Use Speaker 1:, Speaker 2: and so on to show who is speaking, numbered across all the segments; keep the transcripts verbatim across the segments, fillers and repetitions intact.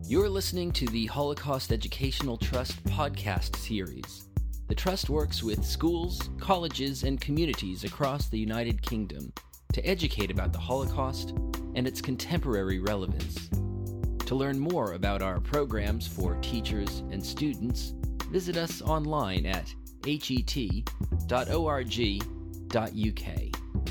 Speaker 1: You're listening to the Holocaust Educational Trust podcast series. The Trust works with schools, colleges, and communities across the United Kingdom to educate about the Holocaust and its contemporary relevance. To learn more about our programs for teachers and students, visit us online at het dot org dot U K.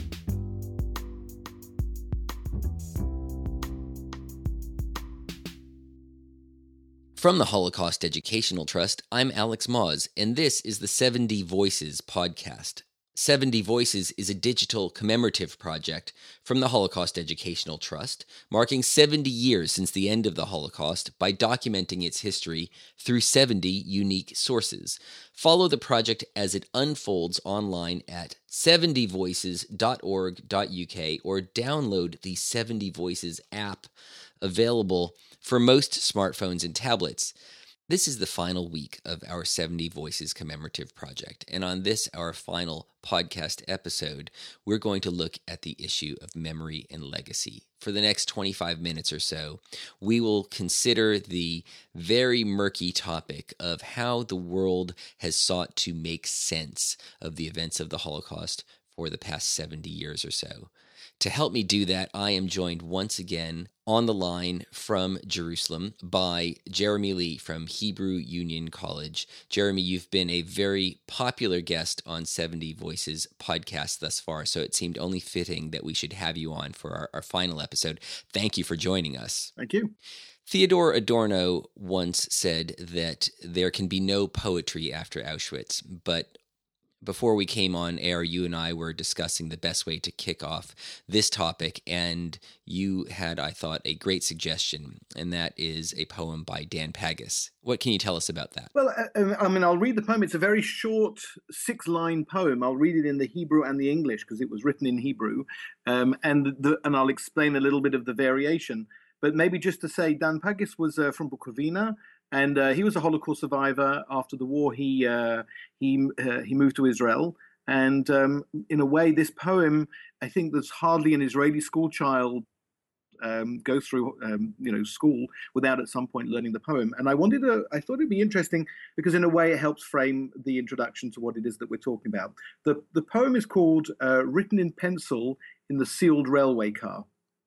Speaker 1: From the Holocaust Educational Trust, I'm Alex Moz, and this is the seventy Voices podcast. seventy Voices is a digital commemorative project from the Holocaust Educational Trust, marking seventy years since the end of the Holocaust by documenting its history through seventy unique sources. Follow the project as it unfolds online at seventy voices dot org dot U K or download the seventy Voices app, available for most smartphones and tablets. This is the final week of our seventy Voices commemorative project, and on this, our final podcast episode, we're going to look at the issue of memory and legacy. For the next twenty-five minutes or so, we will consider the very murky topic of how the world has sought to make sense of the events of the Holocaust for the past seventy years or so. To help me do that, I am joined once again on the line from Jerusalem by Jeremy Lee from Hebrew Union College. Jeremy, you've been a very popular guest on seventy Voices podcast thus far, so it seemed only fitting that we should have you on for our, our final episode. Thank you for joining us.
Speaker 2: Thank you.
Speaker 1: Theodore Adorno once said that there can be no poetry after Auschwitz, but before we came on air, you and I were discussing the best way to kick off this topic, and you had, I thought, a great suggestion, and that is a poem by Dan Pagis. What can you tell us about that?
Speaker 2: Well, I mean, I'll read the poem. It's a very short six-line poem. I'll read it in the Hebrew and the English because it was written in Hebrew, um, and the, and I'll explain a little bit of the variation. But maybe just to say, Dan Pagis was uh, from Bukovina, and uh, he was a Holocaust survivor. After the war, he uh, he uh, he moved to Israel, and um, in a way, this poem, I think, there's hardly an Israeli school child um, goes through um, you know school without at some point learning the poem. And I wanted to, I thought it'd be interesting because in a way, it helps frame the introduction to what it is that we're talking about. the The poem is called uh, "Written in Pencil in the Sealed Railway Car,"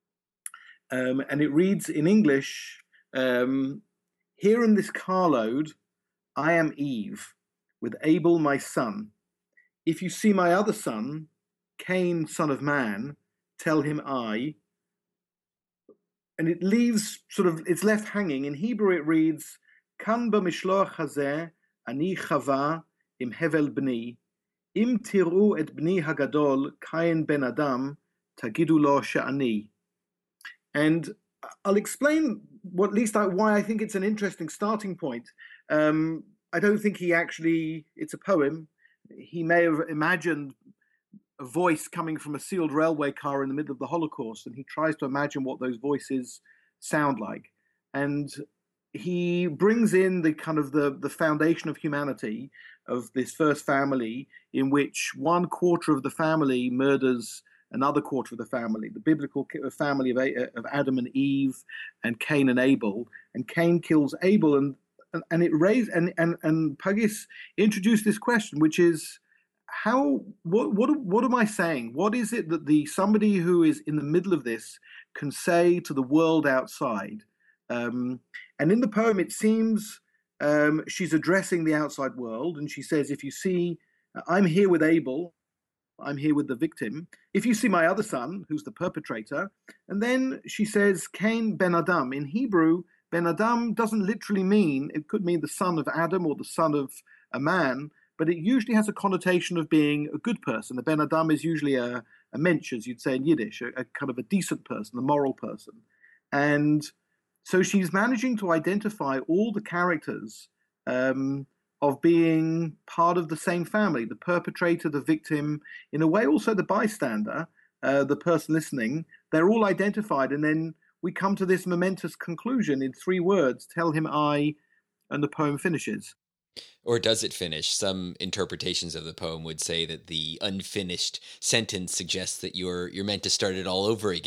Speaker 2: um, and it reads in English. Um, Here in this carload, I am Eve, with Abel my son. If you see my other son, Cain, son of man, tell him I. And it leaves sort of, it's left hanging. In Hebrew it reads, Kan b'mishloach hazeh, ani chava im hevel bni, im tiru et bni hagadol, Cain ben Adam, tagidu lo she'ani. And I'll explain what, at least I, why I think it's an interesting starting point. Um, I don't think he actually, it's a poem. He may have imagined a voice coming from a sealed railway car in the middle of the Holocaust, and he tries to imagine what those voices sound like. And he brings in the kind of the, the foundation of humanity of this first family, in which one quarter of the family murders another quarter of the family, the biblical family of, of Adam and Eve and Cain and Abel. And Cain kills Abel, and and, and it raised and and and Pagis introduced this question, which is how what what what am I saying? What is it that the somebody who is in the middle of this can say to the world outside? Um, and in the poem, it seems um, she's addressing the outside world, and she says, "If you see, I'm here with Abel. I'm here with the victim. If you see my other son, who's the perpetrator," and then she says, Cain ben Adam. In Hebrew, ben Adam doesn't literally mean, it could mean the son of Adam or the son of a man, but it usually has a connotation of being a good person. The ben Adam is usually a, a mensch, as you'd say in Yiddish, a, a kind of a decent person, a moral person. And so she's managing to identify all the characters um, of being part of the same family, the perpetrator, the victim, in a way also the bystander, uh, the person listening. They're all identified, and then we come to this momentous conclusion in three words, tell him I, and the poem finishes.
Speaker 1: Or does it finish? Some interpretations of the poem would say that the unfinished sentence suggests that you're you're meant to start it all over again.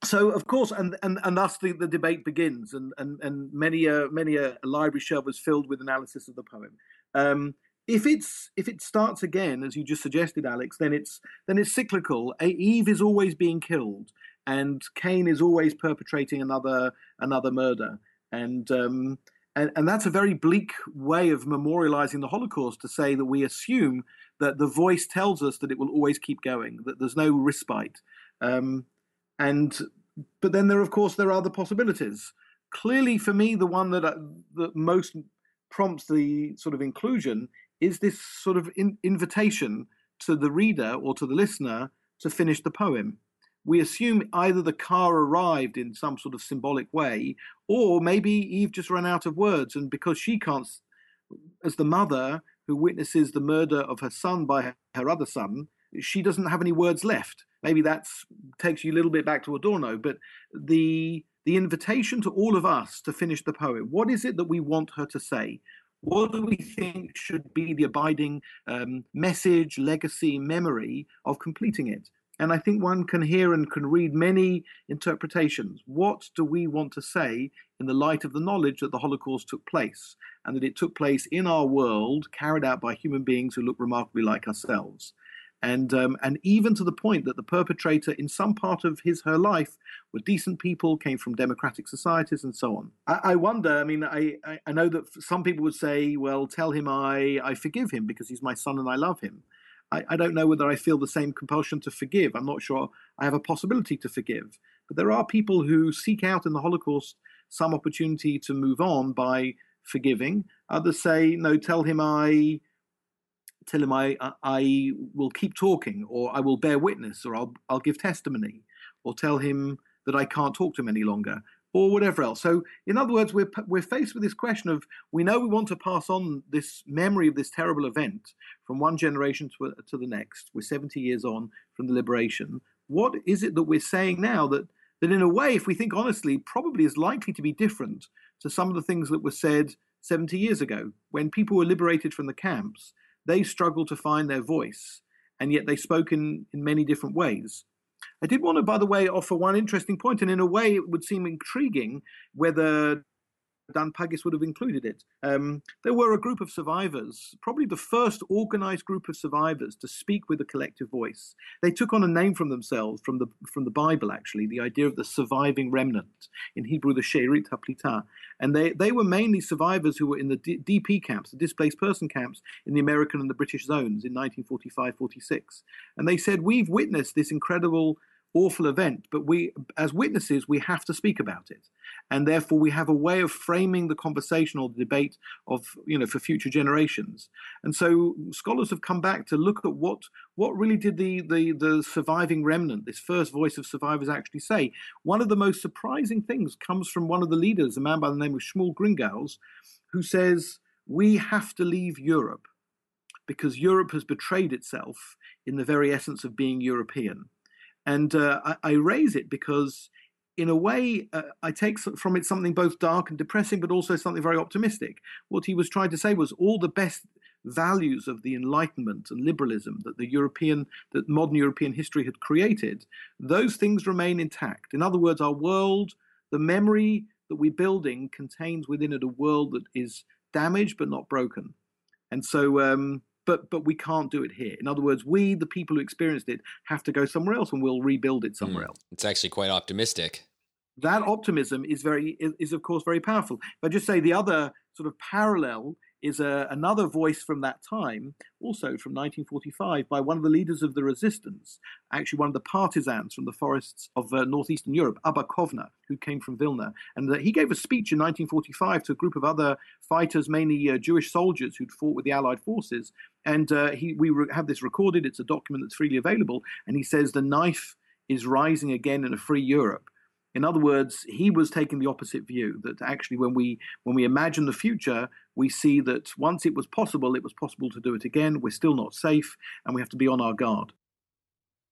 Speaker 2: So of course, and and, and thus the, the debate begins, and and, and many a many a library shelf was filled with analysis of the poem. Um, if it's if it starts again, as you just suggested, Alex, then it's then it's cyclical. Eve is always being killed, and Cain is always perpetrating another another murder, and um, and and that's a very bleak way of memorializing the Holocaust, to say that we assume that the voice tells us that it will always keep going, that there's no respite. Um, And but then there, of course, there are other possibilities. Clearly, for me, the one that, uh, that most prompts the sort of inclusion is this sort of in, invitation to the reader or to the listener to finish the poem. We assume either the car arrived in some sort of symbolic way, or maybe Eve just ran out of words, and because she can't, as the mother who witnesses the murder of her son by her, her other son, she doesn't have any words left. Maybe that takes you a little bit back to Adorno, but the the invitation to all of us to finish the poem, what is it that we want her to say? What do we think should be the abiding um, message, legacy, memory of completing it? And I think one can hear and can read many interpretations. What do we want to say in the light of the knowledge that the Holocaust took place, and that it took place in our world, carried out by human beings who look remarkably like ourselves? And um, and even to the point that the perpetrator, in some part of his her life, were decent people, came from democratic societies, and so on. I, I wonder. I mean, I, I I know that some people would say, "Well, tell him I I forgive him because he's my son and I love him." I, I don't know whether I feel the same compulsion to forgive. I'm not sure I have a possibility to forgive. But there are people who seek out in the Holocaust some opportunity to move on by forgiving. Others say, "No, tell him I." Tell him I, I will keep talking, or I will bear witness, or I'll I'll give testimony, or tell him that I can't talk to him any longer, or whatever else. So, in other words, we're we're faced with this question of, we know we want to pass on this memory of this terrible event from one generation to to the next. We're seventy years on from the liberation. What is it that we're saying now that that in a way, if we think honestly, probably is likely to be different to some of the things that were said seventy years ago, when people were liberated from the camps? They struggled to find their voice, and yet they spoke in, in many different ways. I did want to, by the way, offer one interesting point, and in a way it would seem intriguing whether Dan Pagis would have included it. Um, there were a group of survivors, probably the first organized group of survivors to speak with a collective voice. They took on a name from themselves, from the from the Bible, actually, the idea of the surviving remnant, in Hebrew, the She'erit HaPlita. And they, they were mainly survivors who were in the D- DP camps, the displaced person camps, in the American and the British zones in nineteen forty-five forty-six. And they said, we've witnessed this incredible awful event, but we, as witnesses, we have to speak about it. And therefore we have a way of framing the conversation or the debate of, you know, for future generations. And so scholars have come back to look at what what really did the the the surviving remnant, this first voice of survivors, actually say. One of the most surprising things comes from one of the leaders, a man by the name of Shmuel Gringaus, who says, we have to leave Europe because Europe has betrayed itself in the very essence of being European. And uh, I, I raise it because, in a way, uh, I take from it something both dark and depressing, but also something very optimistic. What he was trying to say was all the best values of the Enlightenment and liberalism that the European, that modern European history had created, those things remain intact. In other words, our world, the memory that we're building, contains within it a world that is damaged but not broken. And so... Um, But but we can't do it here. In other words, we, the people who experienced it, have to go somewhere else, and we'll rebuild it somewhere mm. else.
Speaker 1: It's actually quite optimistic.
Speaker 2: That optimism is very is, is of course very powerful. But I just say the other sort of parallel is a, another voice from that time, also from nineteen forty-five, by one of the leaders of the resistance, actually one of the partisans from the forests of uh, northeastern Europe, Abba Kovner, who came from Vilna. And uh, he gave a speech in nineteen forty-five to a group of other fighters, mainly uh, Jewish soldiers who'd fought with the Allied forces. And uh, he, we re- have this recorded. It's a document that's freely available. And he says the knife is rising again in a free Europe. In other words, he was taking the opposite view, that actually when we when we imagine the future, we see that once it was possible, it was possible to do it again. We're still not safe, and we have to be on our guard.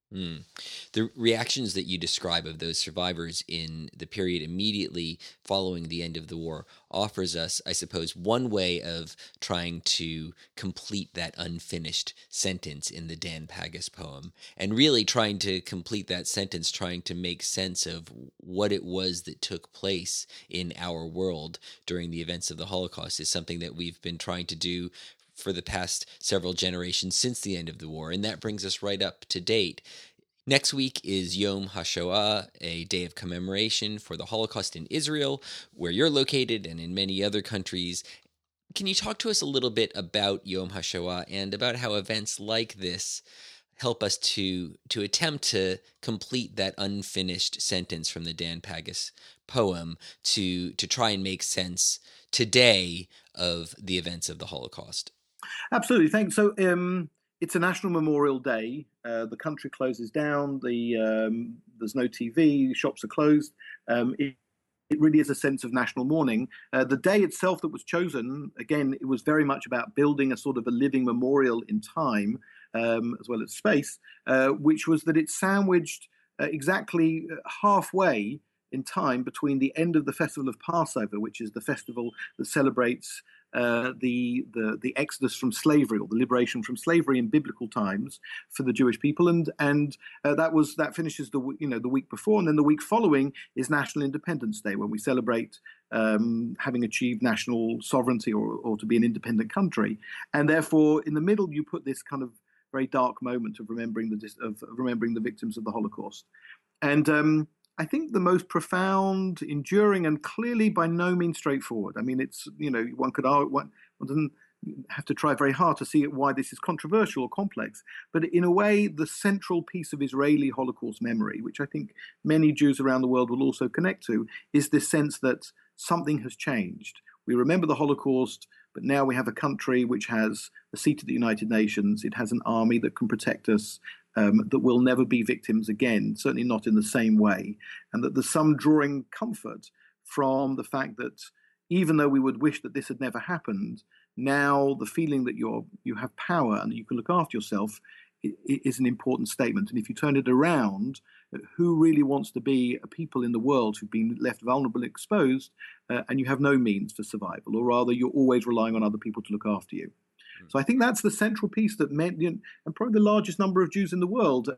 Speaker 1: Mm. The reactions that you describe of those survivors in the period immediately following the end of the war offers us, I suppose, one way of trying to complete that unfinished sentence in the Dan Pagus poem, and really trying to complete that sentence, trying to make sense of what it was that took place in our world during the events of the Holocaust, is something that we've been trying to do for the past several generations since the end of the war. And that brings us right up to date. Next week is Yom HaShoah, a day of commemoration for the Holocaust in Israel, where you're located, and in many other countries. Can you talk to us a little bit about Yom HaShoah and about how events like this help us to to attempt to complete that unfinished sentence from the Dan Pagus poem, to to try and make sense today of the events of the Holocaust?
Speaker 2: Absolutely, thanks. So um, it's a National Memorial Day. Uh, the country closes down. The um, there's no T V. Shops are closed. Um, it, it really is a sense of national mourning. Uh, the day itself that was chosen, again, it was very much about building a sort of a living memorial in time, um, as well as space, uh, which was that it sandwiched uh, exactly halfway in time between the end of the festival of Passover, which is the festival that celebrates uh, the, the the exodus from slavery, or the liberation from slavery in biblical times for the Jewish people, and and uh, that was that finishes the you know the week before, and then the week following is National Independence Day, when we celebrate um, having achieved national sovereignty, or or to be an independent country, and therefore in the middle you put this kind of very dark moment of remembering the of remembering the victims of the Holocaust, and um, I think the most profound, enduring, and clearly by no means straightforward. I mean, it's, you know, one could argue, one, one doesn't have to try very hard to see why this is controversial or complex. But in a way, the central piece of Israeli Holocaust memory, which I think many Jews around the world will also connect to, is this sense that something has changed. We remember the Holocaust, but now we have a country which has a seat at the United Nations. It has an army that can protect us, um, that will never be victims again, certainly not in the same way. And that there's some drawing comfort from the fact that even though we would wish that this had never happened, now the feeling that you're you have power and that you can look after yourself is an important statement. And if you turn it around, who really wants to be a people in the world who've been left vulnerable and exposed, uh, and you have no means for survival, or rather you're always relying on other people to look after you? Mm. So I think that's the central piece that meant, you know, and probably the largest number of Jews in the world,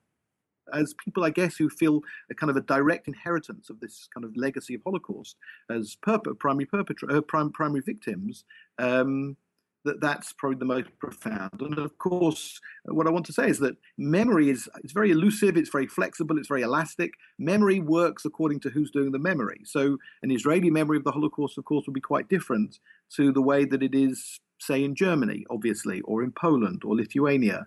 Speaker 2: as people, I guess, who feel a kind of a direct inheritance of this kind of legacy of Holocaust as perp- primary perpetra- uh, prim- primary victims, um, that that's probably the most profound. And of course, what I want to say is that memory is it's very elusive, it's very flexible, it's very elastic. Memory works according to who's doing the memory. So an Israeli memory of the Holocaust, of course, will be quite different to the way that it is, say, in Germany, obviously, or in Poland, or Lithuania,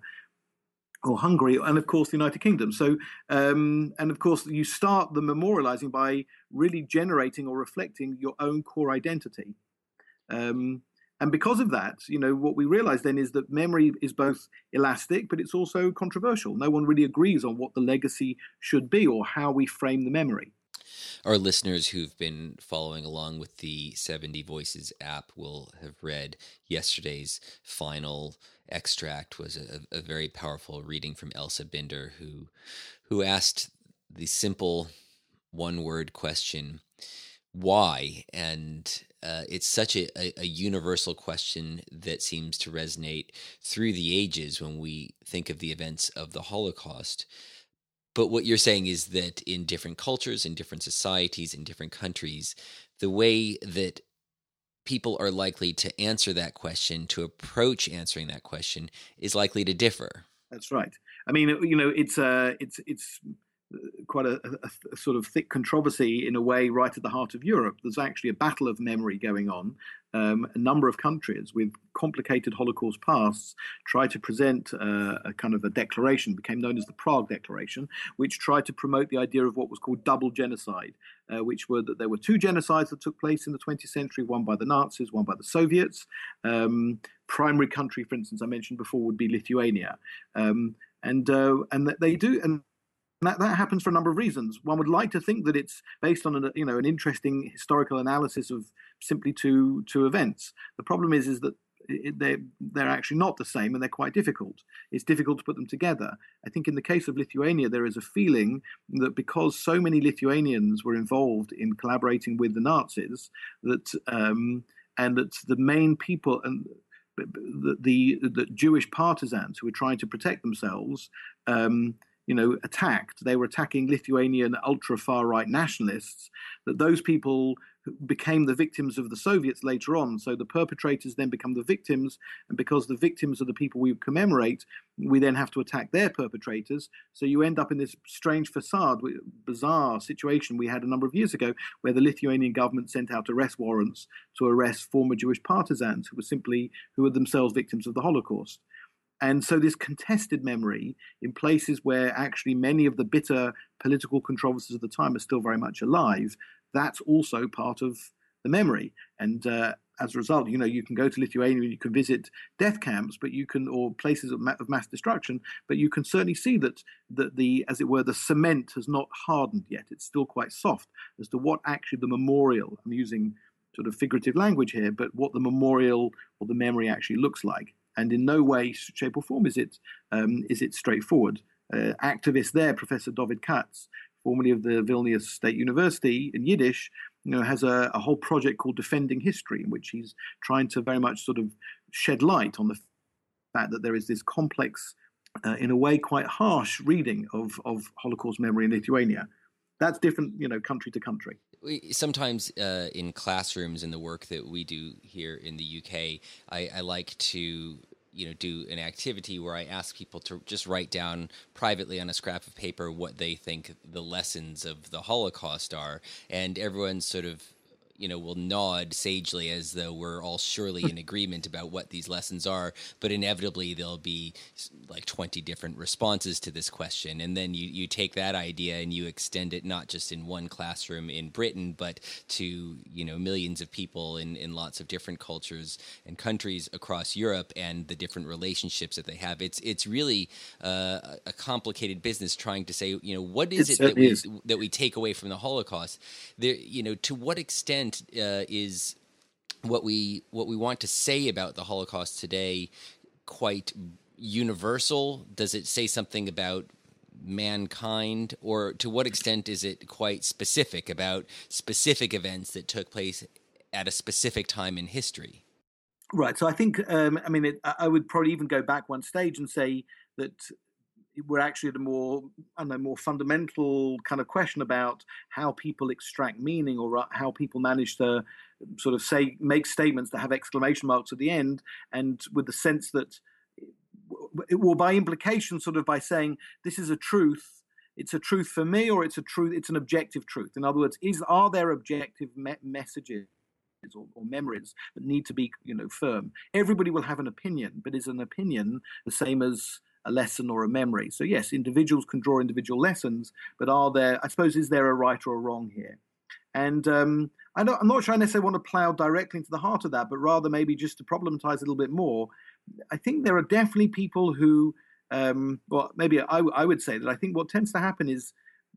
Speaker 2: or Hungary, and of course the United Kingdom. So, um, and of course, you start the memorializing by really generating or reflecting your own core identity. Um, And because of that, you know, what we realize then is that memory is both elastic, but it's also controversial. No one really agrees on what the legacy should be or how we frame the memory.
Speaker 1: Our listeners who've been following along with the seventy Voices app will have read yesterday's final extract. Was a, a very powerful reading from Elsa Binder, who who asked the simple one-word question, why? And uh, it's such a, a, a universal question that seems to resonate through the ages when we think of the events of the Holocaust. But what you're saying is that in different cultures, in different societies, in different countries, the way that people are likely to answer that question, to approach answering that question, is likely to differ.
Speaker 2: That's right. I mean, you know, it's uh, it's it's quite a, a, a sort of thick controversy in a way right at the heart of Europe. There's actually a battle of memory going on. Um, a number of countries with complicated Holocaust pasts tried to present uh, a kind of a declaration, became known as the Prague Declaration, which tried to promote the idea of what was called double genocide, uh, which were that there were two genocides that took place in the twentieth century, one by the Nazis, one by the Soviets. Um, primary country, for instance, I mentioned before, would be Lithuania. Um, and uh, and that they do, and that, that happens for a number of reasons. One would like to think that it's based on an, you know, an interesting historical analysis of simply two two events. The problem is, is that it, they, they're actually not the same, and they're quite difficult. It's difficult to put them together. I think in the case of Lithuania, there is a feeling that because so many Lithuanians were involved in collaborating with the Nazis, that um, and that the main people and the, the, the Jewish partisans who were trying to protect themselves, um, you know, attacked. They were attacking Lithuanian ultra far right nationalists. That those people became the victims of the Soviets later on. So the perpetrators then become the victims, and because the victims are the people we commemorate, we then have to attack their perpetrators. So you end up in this strange facade, bizarre situation we had a number of years ago, where the Lithuanian government sent out arrest warrants to arrest former Jewish partisans who were simply who were themselves victims of the Holocaust. And so this contested memory in places where actually many of the bitter political controversies of the time are still very much alive, that's also part of the memory. And uh, as a result, you know, you can go to Lithuania and you can visit death camps, but you can, or places of, ma- of mass destruction, but you can certainly see that, that the, as it were, the cement has not hardened yet. It's still quite soft as to what actually the memorial, I'm using sort of figurative language here, but what the memorial or the memory actually looks like. And in no way, shape or form is it um, is it straightforward. Uh, activist there, Professor David Katz, formerly of the Vilnius State University in Yiddish, you know, has a, a whole project called Defending History, in which he's trying to very much sort of shed light on the fact that there is this complex, uh, in a way quite harsh reading of, of Holocaust memory in Lithuania. That's different, you know, country to country.
Speaker 1: We, sometimes uh, in classrooms in the work that we do here in the U K, I, I like to, you know, do an activity where I ask people to just write down privately on a scrap of paper what they think the lessons of the Holocaust are, and everyone sort of, you know, will nod sagely as though we're all surely in agreement about what these lessons are, but inevitably there'll be like twenty different responses to this question. And then you, you take that idea and you extend it not just in one classroom in Britain, but to, you know, millions of people in, in lots of different cultures and countries across Europe and the different relationships that they have. It's it's really uh, a complicated business trying to say, you know, what is it, it that we is. that we take away from the Holocaust? There, you know, to what extent Uh, is what we what we want to say about the Holocaust today quite universal? Does it say something about mankind, or to what extent is it quite specific about specific events that took place at a specific time in history?
Speaker 2: Right. So I think, um, I mean, it, I would probably even go back one stage and say that we're actually at a more, I don't know, more fundamental kind of question about how people extract meaning, or how people manage to sort of say, make statements that have exclamation marks at the end, and with the sense that, well, by implication, sort of by saying this is a truth, it's a truth for me, or it's a truth, it's an objective truth. In other words, is are there objective me- messages or, or memories that need to be, you know, firm? Everybody will have an opinion, but is an opinion the same as a lesson or a memory? So yes, individuals can draw individual lessons, but are there, I suppose, is there a right or a wrong here? And um, I don't, I'm not sure I necessarily want to plow directly into the heart of that, but rather maybe just to problematize a little bit more. I think there are definitely people who, um, well, maybe I, I would say that I think what tends to happen is,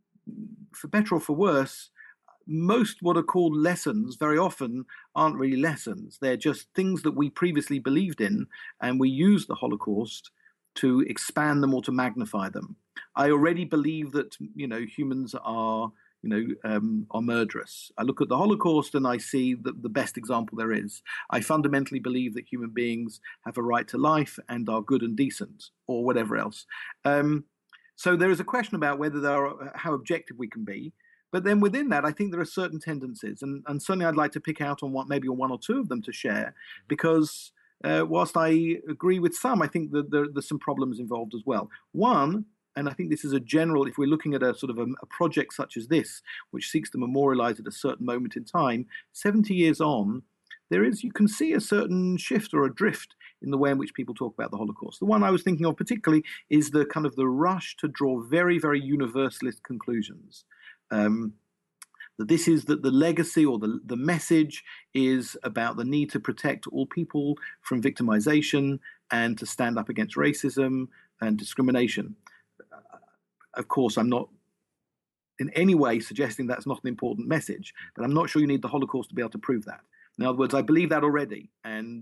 Speaker 2: for better or for worse, most what are called lessons very often aren't really lessons. They're just things that we previously believed in, and we use the Holocaust to expand them or to magnify them. I already believe that, you know, humans are, you know, um, are murderous. I look at the Holocaust and I see the, the best example there is. I fundamentally believe that human beings have a right to life and are good and decent, or whatever else. Um, so there is a question about whether there are, how objective we can be. But then within that, I think there are certain tendencies, and, and certainly I'd like to pick out on one, maybe on one or two of them to share, because Uh, whilst I agree with some, I think that there, there's some problems involved as well. One, and I think this is a general, if we're looking at a sort of a, a project such as this, which seeks to memorialize at a certain moment in time, seventy years on, there is, you can see a certain shift or a drift in the way in which people talk about the Holocaust. The one I was thinking of particularly is the kind of the rush to draw very, very universalist conclusions. Um, that this is that the legacy or the, the message is about the need to protect all people from victimization and to stand up against racism and discrimination. Uh, of course, I'm not in any way suggesting that's not an important message, but I'm not sure you need the Holocaust to be able to prove that. In other words, I believe that already. And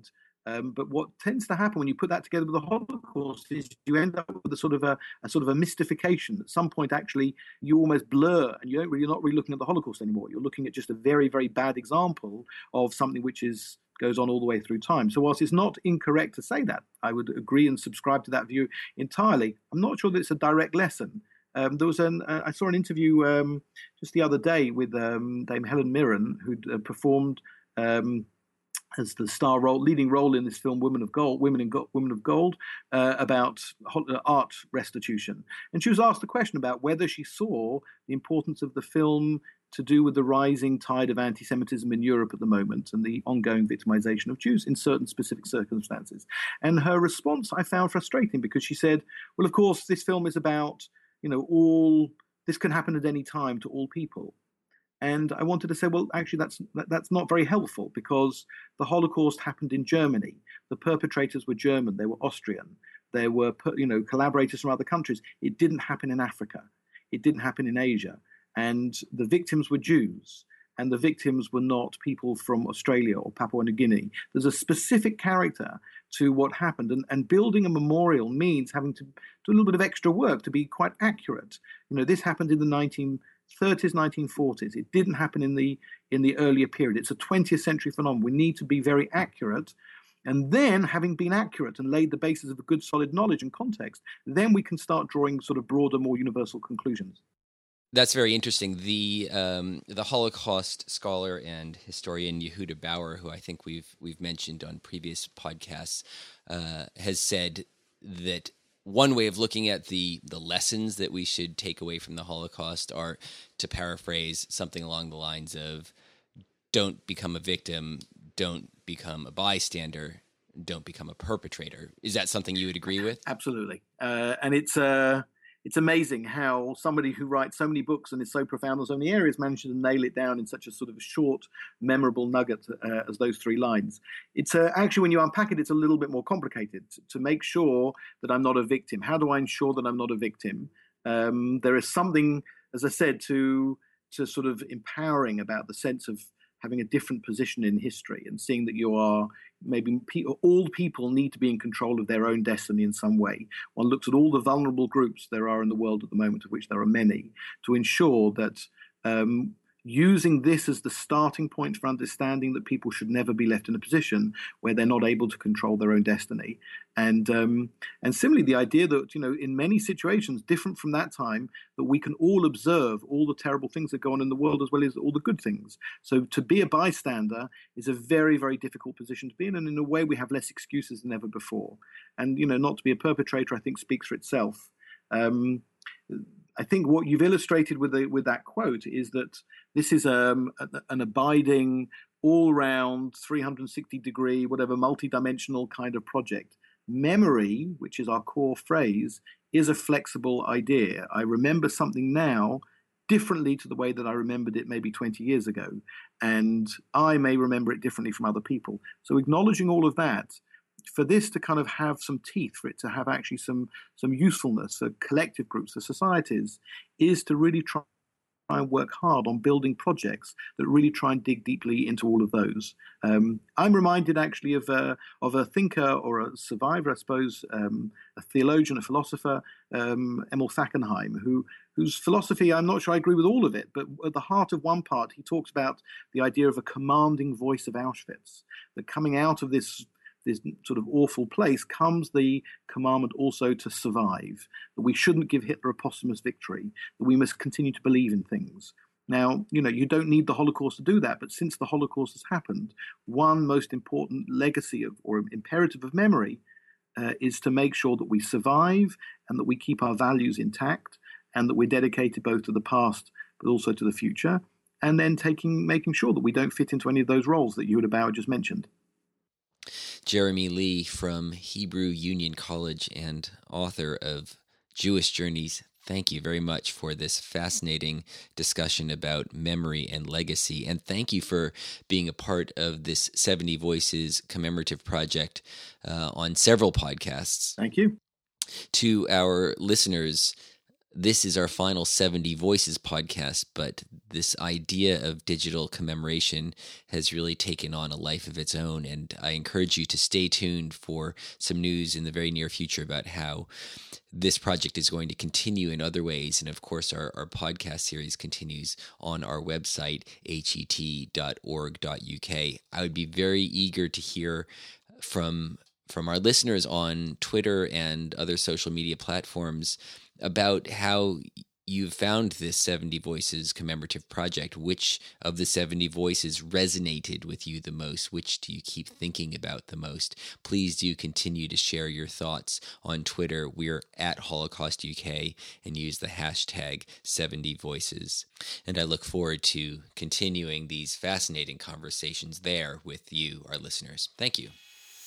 Speaker 2: Um, but what tends to happen when you put that together with the Holocaust is you end up with a sort of a, a sort of a mystification. At some point, actually, you almost blur, and you don't really, you're not really looking at the Holocaust anymore. You're looking at just a very, very bad example of something which is goes on all the way through time. So whilst it's not incorrect to say that, I would agree and subscribe to that view entirely. I'm not sure that it's a direct lesson. Um, there was an uh, I saw an interview um, just the other day with um, Dame Helen Mirren, who uh, performed. Um, as the star role, leading role in this film, Women of Gold, Women in Go- Women of Gold, uh, about art restitution. And she was asked a question about whether she saw the importance of the film to do with the rising tide of anti-Semitism in Europe at the moment and the ongoing victimization of Jews in certain specific circumstances. And her response I found frustrating, because she said, well, of course, this film is about, you know, all, this can happen at any time to all people. And I wanted to say, well, actually, that's that, that's not very helpful, because the Holocaust happened in Germany. The perpetrators were German. They were Austrian. There were, you know, collaborators from other countries. It didn't happen in Africa. It didn't happen in Asia. And the victims were Jews. And the victims were not people from Australia or Papua New Guinea. There's a specific character to what happened. And, and building a memorial means having to do a little bit of extra work to be quite accurate. You know, this happened in the nineteen thirties, nineteen forties. It didn't happen in the in the earlier period. It's a twentieth century phenomenon. We need to be very accurate. And then, having been accurate and laid the basis of a good, solid knowledge and context, then we can start drawing sort of broader, more universal conclusions.
Speaker 1: That's very interesting. The um, the Holocaust scholar and historian Yehuda Bauer, who I think we've we've mentioned on previous podcasts, uh, has said that one way of looking at the the lessons that we should take away from the Holocaust are, to paraphrase, something along the lines of, don't become a victim, don't become a bystander, don't become a perpetrator. Is that something you would agree with?
Speaker 2: Absolutely. Uh, and it's uh, it's amazing how somebody who writes so many books and is so profound in so many areas manages to nail it down in such a sort of short, memorable nugget uh, as those three lines. It's uh, actually, when you unpack it, it's a little bit more complicated. To make sure that I'm not a victim. How do I ensure that I'm not a victim? Um, there is something, as I said, to to sort of empowering about the sense of having a different position in history and seeing that you are maybe pe- all people need to be in control of their own destiny in some way. One looks at all the vulnerable groups there are in the world at the moment, of which there are many, to ensure that um, using this as the starting point for understanding that people should never be left in a position where they're not able to control their own destiny. And um, and similarly, the idea that, you know, in many situations different from that time, that we can all observe all the terrible things that go on in the world as well as all the good things. So to be a bystander is a very, very difficult position to be in. And in a way, we have less excuses than ever before. And, you know, not to be a perpetrator, I think, speaks for itself. Um, I think what you've illustrated with the, with that quote is that this is um, a, an abiding, all-round, three hundred sixty degree, whatever, multi-dimensional kind of project. Memory, which is our core phrase, is a flexible idea. I remember something now differently to the way that I remembered it maybe twenty years ago, and I may remember it differently from other people. So acknowledging all of that, for this to kind of have some teeth, for it to have actually some some usefulness for collective groups, for societies, is to really try and work hard on building projects that really try and dig deeply into all of those. Um, I'm reminded actually of a, of a thinker or a survivor, I suppose, um, a theologian, a philosopher, um, Emil Fackenheim, who whose philosophy, I'm not sure I agree with all of it, but at the heart of one part, he talks about the idea of a commanding voice of Auschwitz, that coming out of this this sort of awful place comes the commandment also to survive, that we shouldn't give Hitler a posthumous victory, that we must continue to believe in things. Now, you know, you don't need the Holocaust to do that, but since the Holocaust has happened, one most important legacy of, or imperative of memory uh, is to make sure that we survive and that we keep our values intact and that we're dedicated both to the past but also to the future, and then taking making sure that we don't fit into any of those roles that Yehuda Bauer just mentioned.
Speaker 1: Jeremy Lee from Hebrew Union College and author of Jewish Journeys, thank you very much for this fascinating discussion about memory and legacy. And thank you for being a part of this seventy Voices commemorative project uh, on several podcasts.
Speaker 2: Thank you.
Speaker 1: To our listeners, This is our final seventy Voices podcast, but this idea of digital commemoration has really taken on a life of its own, and I encourage you to stay tuned for some news in the very near future about how this project is going to continue in other ways. And of course, our, our podcast series continues on our website, H E T dot org dot U K. I would be very eager to hear from from our listeners on Twitter and other social media platforms about how you've found this seventy Voices commemorative project. Which of the seventy voices resonated with you the most? Which do you keep thinking about the most? Please do continue to share your thoughts on Twitter. We're at Holocaust U K and use the hashtag seventy voices. And I look forward to continuing these fascinating conversations there with you, our listeners. Thank you.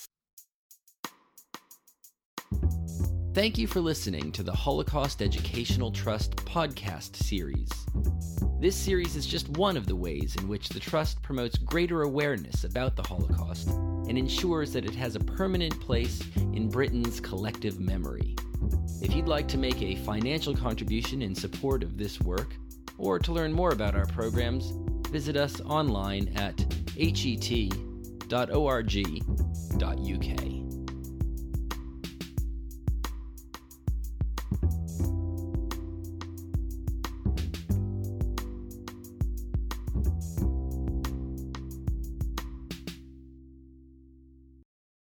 Speaker 1: Thank you for listening to the Holocaust Educational Trust podcast series. This series is just one of the ways in which the Trust promotes greater awareness about the Holocaust and ensures that it has a permanent place in Britain's collective memory. If you'd like to make a financial contribution in support of this work, or to learn more about our programs, visit us online at H E T dot org dot U K.